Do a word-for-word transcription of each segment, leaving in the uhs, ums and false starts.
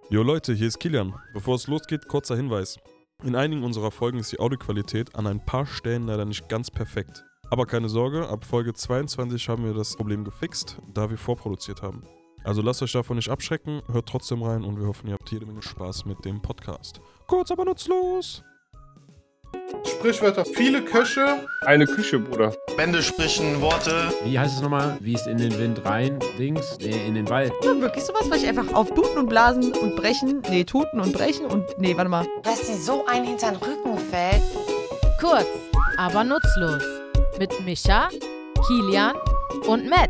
Jo Leute, hier ist Kilian. Bevor es losgeht, kurzer Hinweis. In einigen unserer Folgen ist die Audioqualität an ein paar Stellen leider nicht ganz perfekt. Aber keine Sorge, ab Folge zweiundzwanzig haben wir das Problem gefixt, da wir vorproduziert haben. Also lasst euch davon nicht abschrecken, hört trotzdem rein und wir hoffen, ihr habt jede Menge Spaß mit dem Podcast. Kurz, aber nutzlos! Sprichwörter. Viele Köche. Eine Küche, Bruder. Bände sprechen Worte. Wie heißt es nochmal? Wie es in den Wind rein, Dings, nee, in den Wald. Ja, wirklich sowas, weil ich einfach auf Tuten und Blasen und Brechen, nee, Tuten und Brechen und, nee, warte mal. Dass sie so einen hinter den Rücken fällt. Kurz, aber nutzlos. Mit Micha, Kilian und Matt.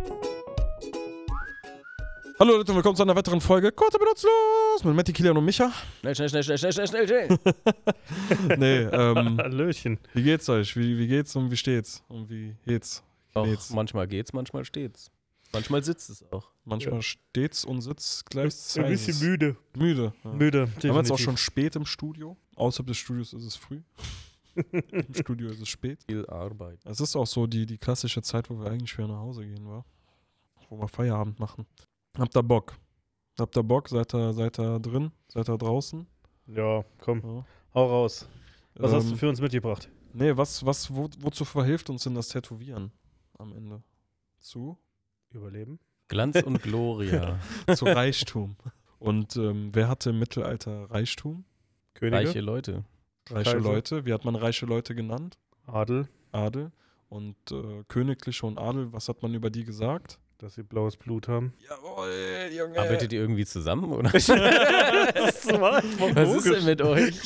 Hallo Leute und willkommen zu einer weiteren Folge Kurz, aber nutzlos mit Matti, Kilian und Micha. Schnell, schnell, schnell, schnell, schnell, schnell, schnell. Nee, ähm, Hallöchen. wie geht's euch? Wie, wie geht's und wie steht's? Und wie geht's? Auch Geht's? manchmal geht's, manchmal steht's. Manchmal sitzt es auch. Manchmal Ja. steht's und sitzt gleichzeitig. Ein bisschen müde. Müde. Ja. Müde. Wir haben jetzt auch definitiv. schon spät im Studio. Außerhalb des Studios ist es früh. Im Studio ist es spät. Viel Arbeit. Es ist auch so die, die klassische Zeit, wo wir eigentlich wieder nach Hause gehen, wa? Wo wir Feierabend machen. Habt ihr Bock? Habt ihr Bock? Seid ihr, seid ihr drin? Seid ihr draußen? Ja, komm, Ja. hau raus. Was hast Ähm, du für uns mitgebracht? Nee, was, was, wo, wozu verhilft uns denn das Tätowieren am Ende? Zu? Überleben? Glanz und Gloria. Zu Reichtum. Und ähm, wer hatte im Mittelalter Reichtum? Könige? Reiche Leute. Reiche Kaiser. Leute. Wie hat man reiche Leute genannt? Adel, Adel. Und äh, Königliche und Adel, was hat man über die gesagt? dass sie blaues Blut haben. Jawohl, Junge. Arbeitet ihr irgendwie zusammen, oder? das war Was ist denn mit euch?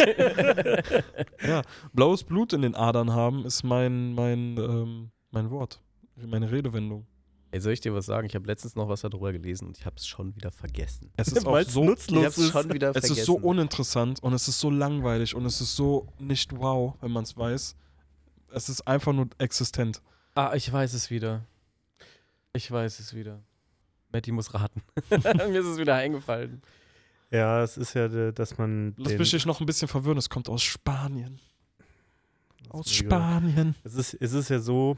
Ja, blaues Blut in den Adern haben ist mein, mein, ähm, mein Wort. Meine Redewendung. Ey, soll ich dir was sagen? Ich habe letztens noch was darüber gelesen und ich habe es schon wieder vergessen. Es ist auch Weil's so, nutzlos Ich habe es schon wieder es vergessen. ist so uninteressant und es ist so langweilig und es ist so nicht wow, wenn man es weiß. Es ist einfach nur existent. Ah, ich weiß es wieder. Ich weiß es wieder. Matti muss raten. Mir ist es wieder eingefallen. Ja, es ist ja, äh, dass man Lass den, mich dich noch ein bisschen verwirren, es kommt aus Spanien. Aus ist mir Spanien. Es ist, es ist ja so,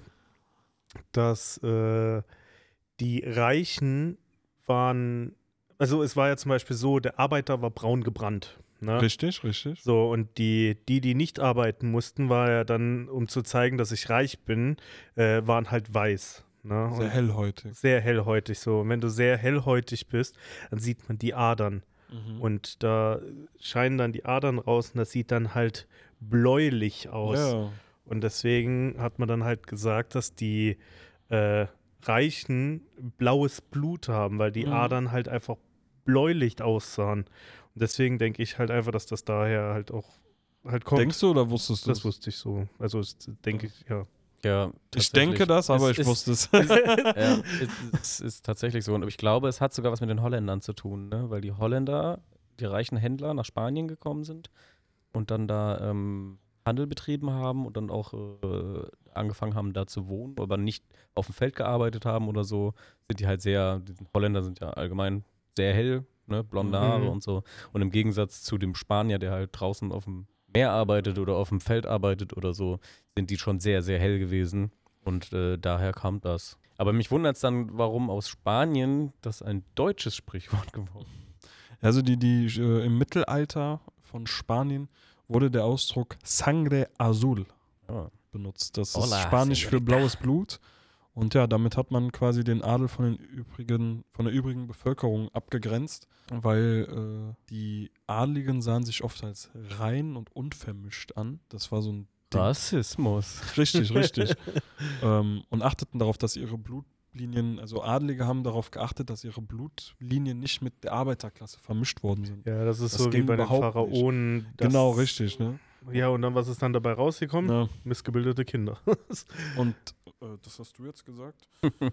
dass äh, die Reichen waren, also es war ja zum Beispiel so, der Arbeiter war braun gebrannt. Ne? Richtig, richtig. So, und die, die, die nicht arbeiten mussten, war ja dann, um zu zeigen, dass ich reich bin, äh, waren halt weiß. Ne? Sehr Und hellhäutig. sehr hellhäutig so. Und wenn du sehr hellhäutig bist, dann sieht man die Adern. Mhm. Und da scheinen dann die Adern raus und das sieht dann halt bläulich aus. Ja. Und deswegen hat man dann halt gesagt, dass die äh, Reichen blaues Blut haben, weil die Mhm. Adern halt einfach bläulich aussahen. Und deswegen denke ich halt einfach, dass das daher halt auch halt kommt. Denkst du oder wusstest du Das es? wusste ich so. Also das denke ich, ja. Ja, Ich denke das, aber Es ich ist- wusste es. Ja, es, es ist tatsächlich so. Und ich glaube, es hat sogar was mit den Holländern zu tun, ne? Weil die Holländer, die reichen Händler nach Spanien gekommen sind und dann da ähm, Handel betrieben haben und dann auch äh, angefangen haben, da zu wohnen, aber nicht auf dem Feld gearbeitet haben oder so, sind die halt sehr, die Holländer sind ja allgemein sehr hell, ne? Blonde Mhm. Haare und so. Und im Gegensatz zu dem Spanier, der halt draußen auf dem Meer arbeitet oder auf dem Feld arbeitet oder so, sind die schon sehr, sehr hell gewesen. Und äh, daher kam das. Aber mich wundert es dann, warum aus Spanien das ein deutsches Sprichwort geworden ist. Also die, die äh, im Mittelalter von Spanien wurde der Ausdruck Sangre Azul Ja. benutzt. Das ist Hola, Spanisch für señorita. blaues Blut. Und ja, damit hat man quasi den Adel von, den übrigen, von der übrigen Bevölkerung abgegrenzt, weil äh, die Adligen sahen sich oft als rein und unvermischt an. Das war so ein Ding. Rassismus. Richtig, richtig. ähm, und achteten darauf, dass ihre Blutlinien, also Adlige haben darauf geachtet, dass ihre Blutlinien nicht mit der Arbeiterklasse vermischt worden sind. Ja, das ist Das so wie ging bei den überhaupt Pharaonen. das- Genau, richtig, ne? Ja, und dann, was ist dann dabei rausgekommen? Ja. Missgebildete Kinder. Und äh, das hast du jetzt gesagt?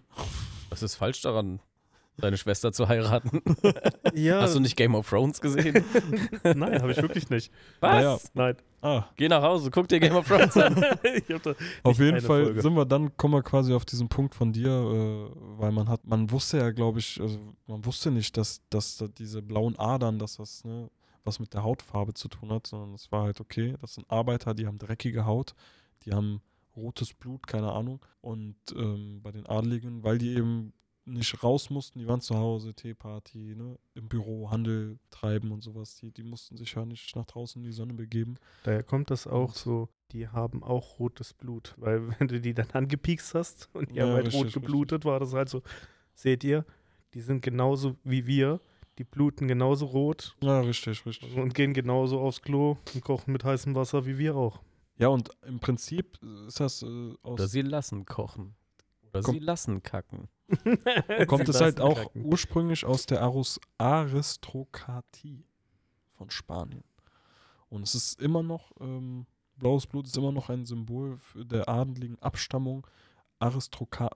Was ist falsch daran, deine Schwester zu heiraten? ja, Hast du nicht Game of Thrones gesehen? nein, habe ich wirklich nicht. Was? Naja. Nein. Ah, Geh nach Hause, guck dir Game of Thrones an. ich hab da auf nicht jeden eine Fall Folge. sind wir dann, kommen wir quasi auf diesen Punkt von dir, äh, weil man hat, man wusste ja, glaube ich, also man wusste nicht, dass, dass da diese blauen Adern, dass das ne, was mit der Hautfarbe zu tun hat, sondern es war halt okay, das sind Arbeiter, die haben dreckige Haut, die haben rotes Blut, keine Ahnung. Und ähm, bei den Adligen, weil die eben nicht raus mussten, die waren zu Hause, Teeparty, ne? Im Büro, Handel treiben und sowas. Die, die mussten sich ja nicht nach draußen in die Sonne begeben. Daher kommt das auch so, die haben auch rotes Blut. Weil wenn du die dann angepiekst hast und die Ja, haben halt richtig, rot geblutet, war das halt so, seht ihr, die sind genauso wie wir, die bluten genauso rot Ja, richtig, richtig. und gehen genauso aufs Klo und kochen mit heißem Wasser wie wir auch. Ja, und im Prinzip ist das äh, aus. Oder sie lassen kochen. Oder Komm. sie lassen kacken. kommt Sie es halt lassen auch kacken. ursprünglich aus der Arus Aristokratie von Spanien. Und es ist immer noch, ähm, blaues Blut ist immer noch ein Symbol für der adeligen Abstammung Aristroka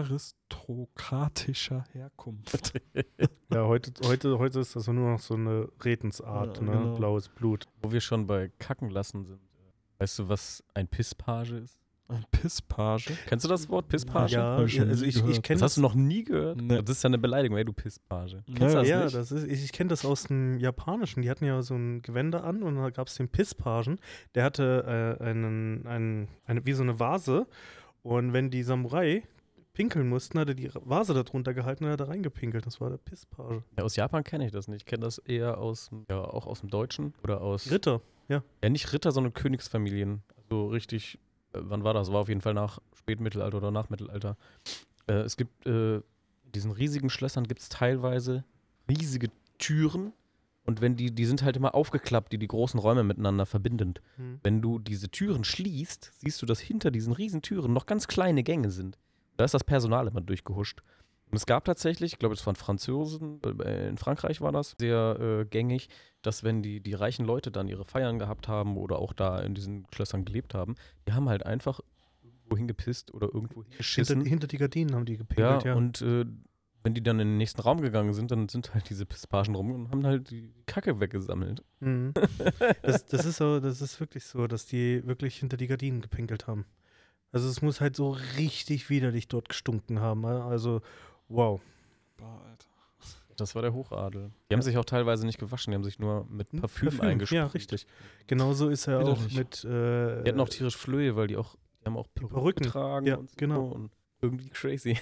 aristokratischer Herkunft. Ja, heute, heute, heute ist das nur noch so eine Redensart, Ja, ne? genau. Blaues Blut. Wo wir schon bei Kacken lassen sind. Weißt du, was ein Pisspage ist? Ein Pisspage. Kennst du das Wort Pisspage? Ja, Hab ich ja noch also nie ich, ich gehört. kenne Das hast du noch nie gehört? Nee. Das ist ja eine Beleidigung, ey, du Pisspage. Kennst Ja, du das ja, nicht? das ist, ich, ich kenne das aus dem Japanischen. Die hatten ja so ein Gewänder an und da gab es den Pisspagen. Der hatte äh, einen, einen, eine, wie so eine Vase. Und wenn die Samurai pinkeln mussten, hat er die Vase da drunter gehalten und hat da reingepinkelt. Das war der Pisspage. Ja, aus Japan kenne ich das nicht. Ich kenne das eher aus, dem- ja, auch aus dem Deutschen oder aus. Ritter, ja. Ja, nicht Ritter, sondern Königsfamilien. Also richtig, äh, wann war das? War auf jeden Fall nach Spätmittelalter oder Nachmittelalter. Äh, es gibt, äh, in diesen riesigen Schlössern gibt es teilweise riesige Türen. Und wenn die, die sind halt immer aufgeklappt, die die großen Räume miteinander verbinden. Hm. Wenn du diese Türen schließt, siehst du, dass hinter diesen riesen Türen noch ganz kleine Gänge sind. Da ist das Personal immer durchgehuscht. Und es gab tatsächlich, ich glaube, es waren Franzosen, äh, in Frankreich war das sehr äh, gängig, dass wenn die, die reichen Leute dann ihre Feiern gehabt haben oder auch da in diesen Schlössern gelebt haben, die haben halt einfach irgendwo hingepisst oder irgendwo hingeschissen. Hinter, hinter die Gardinen haben die Ja, gepinkelt, ja. und äh, wenn die dann in den nächsten Raum gegangen sind, dann sind halt diese Pispagen rum und haben halt die Kacke weggesammelt. Mhm. das, das, ist so, das ist wirklich so, dass die wirklich hinter die Gardinen gepinkelt haben. Also es muss halt so richtig widerlich dort gestunken haben. Also, wow. Boah, Alter. Das war der Hochadel. Die haben sich auch teilweise nicht gewaschen, die haben sich nur mit Parfüm, Parfüm, eingesprüht. ja, richtig. Genauso ist er auch Widerlich. mit äh, Die hatten auch tierisch Flöhe, weil die auch, die haben auch Perücken, Perücken, getragen ja, und so genau. und irgendwie crazy.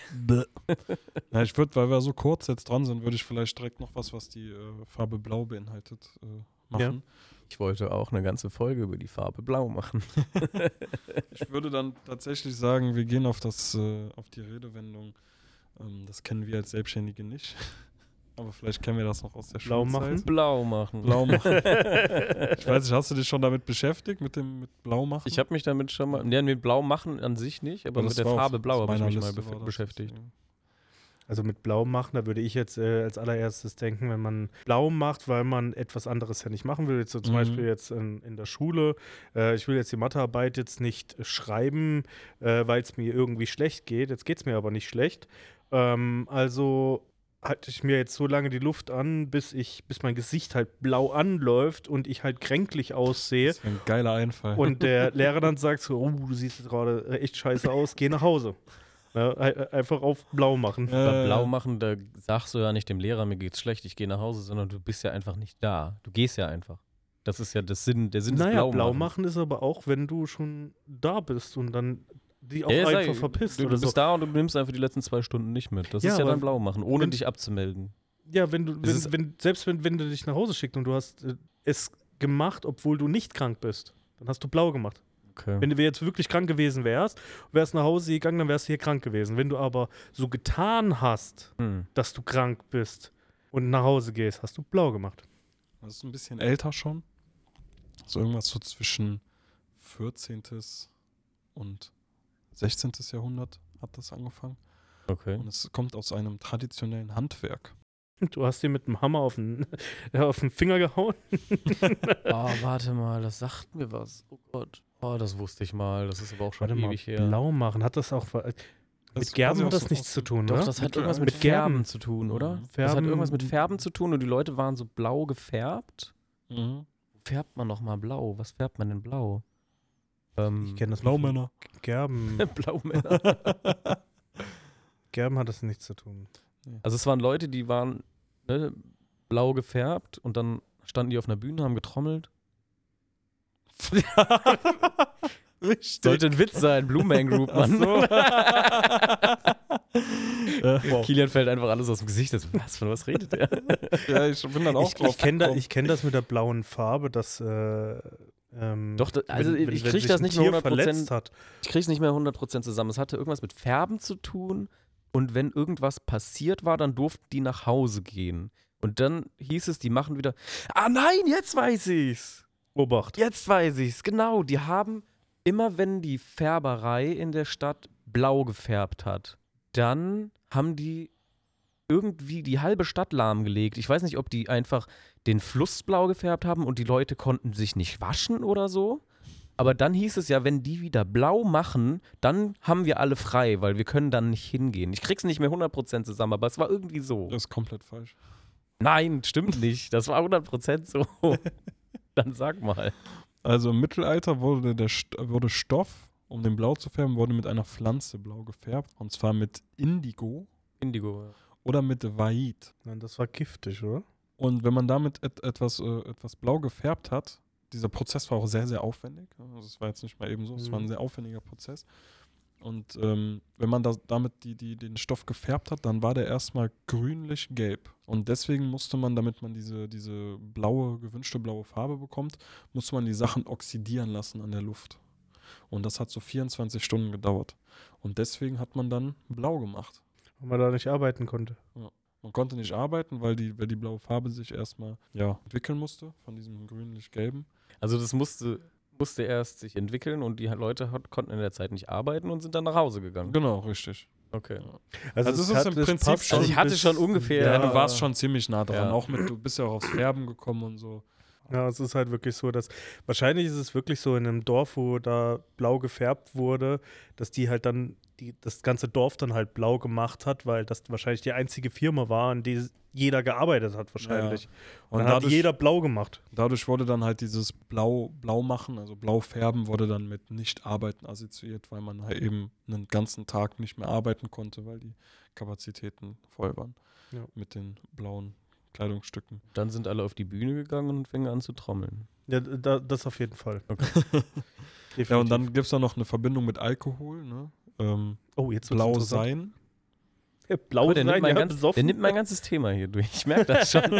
Ja, ich würde, weil wir so kurz jetzt dran sind, würde ich vielleicht direkt noch was, was die äh, Farbe Blau beinhaltet, äh, machen. Ich wollte auch eine ganze Folge über die Farbe Blau machen. Ich würde dann tatsächlich sagen, wir gehen auf das, äh, auf die Redewendung. Ähm, das kennen wir als Selbstständige nicht. Aber vielleicht kennen wir das noch aus der Blau Schulzeit. machen? Blau machen. Blau machen. Ich weiß nicht, hast du dich schon damit beschäftigt, mit dem mit Blau machen? Ich habe mich damit schon mal, ja, mit Blau machen an sich nicht, aber Das mit der war auf- Farbe Blau aus habe ich meiner mich mal Liste bef- war das, beschäftigt. deswegen. Also mit Blau machen, da würde ich jetzt äh, als allererstes denken, wenn man Blau macht, weil man etwas anderes ja nicht machen will. Jetzt so zum Mhm. Beispiel jetzt in, in der Schule. Äh, ich will jetzt die Mathearbeit jetzt nicht schreiben, äh, weil es mir irgendwie schlecht geht. Jetzt geht es mir aber nicht schlecht. Ähm, also halte ich mir jetzt so lange die Luft an, bis ich, bis mein Gesicht halt blau anläuft und ich halt kränklich aussehe. Das wäre ein geiler Einfall. Und der Lehrer dann sagt so, oh, du siehst jetzt gerade echt scheiße aus, geh nach Hause. Ja, ein- einfach auf blau machen. Äh, Bei Blau machen, da sagst du ja nicht dem Lehrer, mir geht's schlecht, ich gehe nach Hause, sondern du bist ja einfach nicht da. Du gehst ja einfach. Das ist ja das Sinn, der Sinn des Naja, Blau, blau machen ist aber auch, wenn du schon da bist und dann die auch Ja, sag einfach ich, verpisst Du, oder du bist so. da und du nimmst einfach die letzten zwei Stunden nicht mit. Das Ja, ist ja aber dann Blau machen, ohne wenn- dich abzumelden. Ja, wenn du, Es wenn, ist- wenn, selbst wenn, wenn du dich nach Hause schickst und du hast äh, es gemacht, obwohl du nicht krank bist, dann hast du blau gemacht. Okay. Wenn du jetzt wirklich krank gewesen wärst, wärst nach Hause gegangen, dann wärst du hier krank gewesen. Wenn du aber so getan hast, Hm. dass du krank bist und nach Hause gehst, hast du blau gemacht. Das ist ein bisschen älter schon. So irgendwas so zwischen vierzehnten und sechzehnten Jahrhundert hat das angefangen. Okay. Und es kommt aus einem traditionellen Handwerk. Du hast dir mit dem Hammer auf den, auf den Finger gehauen. Oh, warte mal, das sagt mir was. Oh Gott. Oh, das wusste ich mal. Das ist aber auch schon Warte mal, ewig her. blau machen, hat das auch... Das Mit ist Gerben quasi hat auch das so nichts aus zu dem- tun, Doch, oder? das hat Mit- irgendwas mit mit Gerben. Färben zu tun, oder? Mhm. Das hat Färben- irgendwas mit Färben zu tun und die Leute waren so blau gefärbt. Mhm. Wo färbt man nochmal blau? Was färbt man denn blau? Ähm, Ich kenne das nur von Blaumänner. Gerben. Blaumänner. Gerben hat das nichts zu tun. Also es waren Leute, die waren ne, blau gefärbt und dann standen die auf einer Bühne, haben getrommelt. Richtig. Sollte ein Witz sein, Blue Man Group, Ach Mann. so. Wow. Kilian fällt einfach alles aus dem Gesicht. Also, was, von was redet der? Ja, ich bin dann auch Ich, drauf ich kenne da, gekommen. ich kenn das mit der blauen Farbe, dass äh, ähm, Doch, da- also wenn, ich wenn krieg sich das ein nicht mehr Tier hundert Prozent verletzt hat. Ich krieg's nicht mehr hundert Prozent zusammen. Es hatte irgendwas mit Färben zu tun. Und wenn irgendwas passiert war, dann durften die nach Hause gehen. Und dann hieß es, die machen wieder. Ah nein, jetzt weiß ich's. Obacht. Jetzt weiß ich's. Genau, die haben immer, wenn die Färberei in der Stadt blau gefärbt hat, dann haben die irgendwie die halbe Stadt lahmgelegt. Ich weiß nicht, ob die einfach den Fluss blau gefärbt haben und die Leute konnten sich nicht waschen oder so. Aber dann hieß es ja, wenn die wieder blau machen, dann haben wir alle frei, weil wir können dann nicht hingehen. Ich krieg's nicht mehr hundert Prozent zusammen, aber es war irgendwie so. Das ist komplett falsch. Nein, stimmt nicht. Das war hundert Prozent so. Dann sag mal. Also im Mittelalter wurde der St- wurde Stoff, um den blau zu färben, wurde mit einer Pflanze blau gefärbt. Und zwar mit Indigo Indigo. oder mit Vaid. Nein, das war giftig, oder? Und wenn man damit et- etwas, äh, etwas blau gefärbt hat, dieser Prozess war auch sehr, sehr aufwendig. Also es war jetzt nicht mal eben so, es war ein Mhm. sehr aufwendiger Prozess. Und ähm, wenn man das, damit die, die, den Stoff gefärbt hat, dann war der erstmal grünlich-gelb. Und deswegen musste man, damit man diese, diese blaue, gewünschte blaue Farbe bekommt, musste man die Sachen oxidieren lassen an der Luft. Und das hat so vierundzwanzig Stunden gedauert. Und deswegen hat man dann blau gemacht. Weil man da nicht arbeiten konnte. Man konnte nicht arbeiten, weil die, weil die blaue Farbe sich erstmal ja, entwickeln musste, von diesem grünlich-gelben. Also das musste, musste erst sich entwickeln und die Leute hat, konnten in der Zeit nicht arbeiten und sind dann nach Hause gegangen. Genau, richtig. Okay. Also es ist hat- im Prinzip passt schon Also ich hatte bis- schon ungefähr- Ja, du warst schon ziemlich nah dran. Ja. Auch mit, du bist ja auch aufs Färben gekommen und so. Ja, es ist halt wirklich so, dass wahrscheinlich ist es wirklich so in einem Dorf, wo da blau gefärbt wurde, dass die halt dann die, das ganze Dorf dann halt blau gemacht hat, weil das wahrscheinlich die einzige Firma war, an die jeder gearbeitet hat wahrscheinlich. Ja. Und Und dann hat dadurch, jeder blau gemacht. dadurch wurde dann halt dieses Blau, Blau machen, also Blau färben, wurde dann mit Nicht-Arbeiten assoziiert, weil man halt eben einen ganzen Tag nicht mehr arbeiten konnte, weil die Kapazitäten voll waren Ja. mit den blauen Kleidungsstücken. Dann sind alle auf die Bühne gegangen und fingen an zu trommeln. Ja, da, das auf jeden Fall. Ja, und dann gibt es da noch eine Verbindung mit Alkohol, ne? Ähm, oh, jetzt wird's Blau interessant. sein. Ja, blau Aber der, sein, nimmt mein ja, ganz, besoffen. der nimmt mein ganzes Thema hier durch. Ich merke das schon.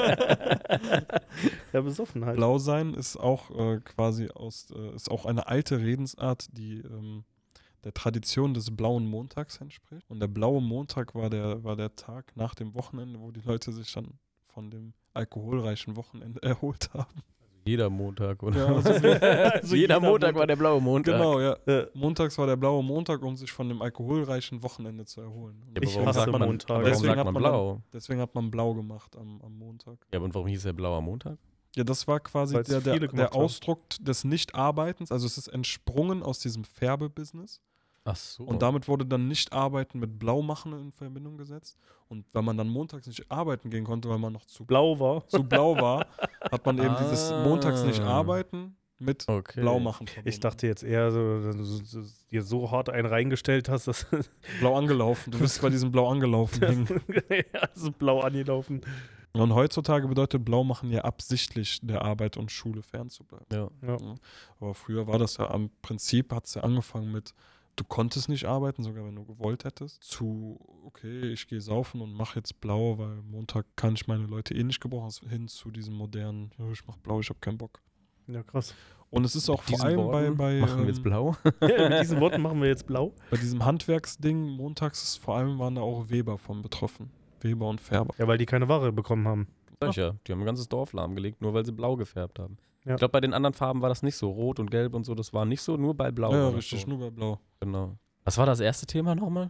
Ja, besoffen halt. Blau sein ist auch äh, quasi aus, äh, ist auch eine alte Redensart, die ähm, der Tradition des blauen Montags entspricht. Und der blaue Montag war der, war der Tag nach dem Wochenende, wo die Leute sich dann von dem alkoholreichen Wochenende erholt haben. Jeder Montag, oder? Ja, also Also jeder, jeder Montag, Montag. war der blaue Montag. Genau, ja. Äh, Montags war der blaue Montag, um sich von dem alkoholreichen Wochenende zu erholen. Und Ja, aber Ich warum hasse sagt man, Montag. aber warum Deswegen sagt hat man man blau? Deswegen hat man blau gemacht am, am Montag. Ja, und warum hieß der blauer Montag? Ja, das war quasi Weil's der, der, viele der gemacht haben. Ausdruck des Nichtarbeitens. Also es ist entsprungen aus diesem Färbebusiness. Ach so. Und damit wurde dann Nicht-Arbeiten mit Blaumachen in Verbindung gesetzt. Und wenn man dann montags nicht arbeiten gehen konnte, weil man noch zu, blau war. zu blau war, hat man eben dieses Ah. montags nicht arbeiten mit okay. Blaumachen verbunden. Ich dachte jetzt eher so, dass du so- so- dir so hart einen reingestellt hast, dass Blau angelaufen. Du bist bei diesem Blau angelaufen hängen. ja, so blau angelaufen. Und heutzutage bedeutet Blaumachen ja absichtlich der Arbeit und Schule fernzubleiben. Ja. Ja. Aber früher war das ja am Prinzip, hat es ja angefangen mit, du konntest nicht arbeiten, sogar wenn du gewollt hättest, zu, okay, ich gehe saufen und mache jetzt blau, weil Montag kann ich meine Leute eh nicht gebrauchen, hin zu diesem modernen, ja, ich mach blau, ich habe keinen Bock. Ja, krass. Und es ist auch vor Diesen allem Worten bei, bei, machen wir ähm, jetzt blau. Ja, mit diesen Worten machen wir jetzt blau. bei diesem Handwerksding, montags ist vor allem waren da auch Weber von betroffen. Weber und Färber. Ja, weil die keine Ware bekommen haben. Sag ich ja, die haben ein ganzes Dorf lahmgelegt, nur weil sie blau gefärbt haben. Ja. Ich glaube, bei den anderen Farben war das nicht so. Rot und Gelb und so, das war nicht so, nur bei Blau. ja, war das richtig, so. nur bei Blau. Genau. Was war das erste Thema nochmal?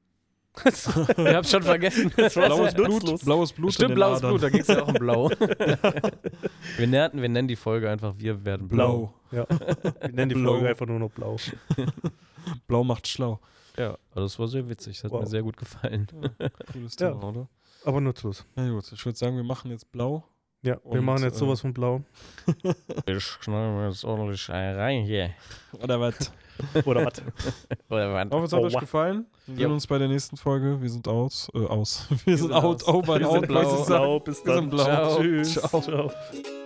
Ich hab's schon vergessen. Das war Blaues so Blut, nutzlos. blaues Blut. in Stimmt, den blaues Adern. Blut, da ging es ja auch um Blau. wir, nannten, wir nennen die Folge einfach Wir werden blau. Ja. Wir nennen die Blau. Folge einfach nur noch blau. Blau macht schlau. Ja, aber das war sehr witzig, das hat Wow. mir sehr gut gefallen. Cooles Ja. Thema, oder? Aber nutzlos. Na gut, ich würde sagen, wir machen jetzt blau. Ja, wir Und, machen jetzt äh, sowas von blau. Ich knall mir jetzt ordentlich rein hier. Oder was? Oder was? Oder Ich hoffe, es hat Oh, euch wow. gefallen. Wir sehen Ja. uns bei der nächsten Folge. Wir sind aus. Äh, aus. Wir, sind sind out, aus. over and Wir out. sind blau. wollte ich sagen. Blau, bis Wir dann. sind blau. Ciao. Tschüss. Ciao.